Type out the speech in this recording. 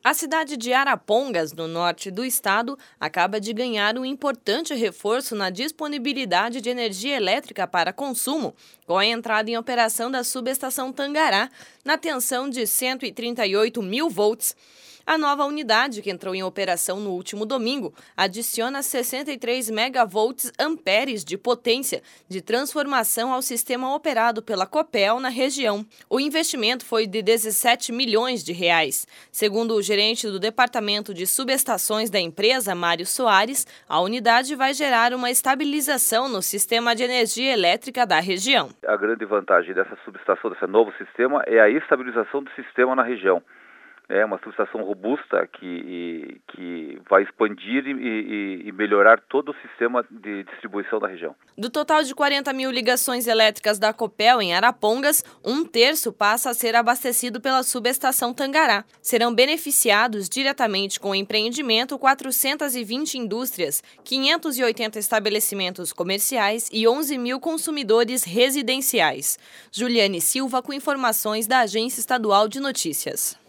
A cidade de Arapongas, no norte do estado, acaba de ganhar um importante reforço na disponibilidade de energia elétrica para consumo, com a entrada em operação da subestação Tangará, na tensão de 138 mil volts. A nova unidade, que entrou em operação no último domingo, adiciona 63 megavolts amperes de potência de transformação ao sistema operado pela Copel na região. O investimento foi de 17 milhões de reais. Segundo o gerente do Departamento de Subestações da empresa, Mário Soares, a unidade vai gerar uma estabilização no sistema de energia elétrica da região. A grande vantagem dessa subestação, desse novo sistema, é a estabilização do sistema na região. É uma subestação robusta que vai expandir e melhorar todo o sistema de distribuição da região. Do total de 40 mil ligações elétricas da Copel em Arapongas, 1/3 passa a ser abastecido pela subestação Tangará. Serão beneficiados diretamente com o empreendimento 420 indústrias, 580 estabelecimentos comerciais e 11 mil consumidores residenciais. Juliane Silva com informações da Agência Estadual de Notícias.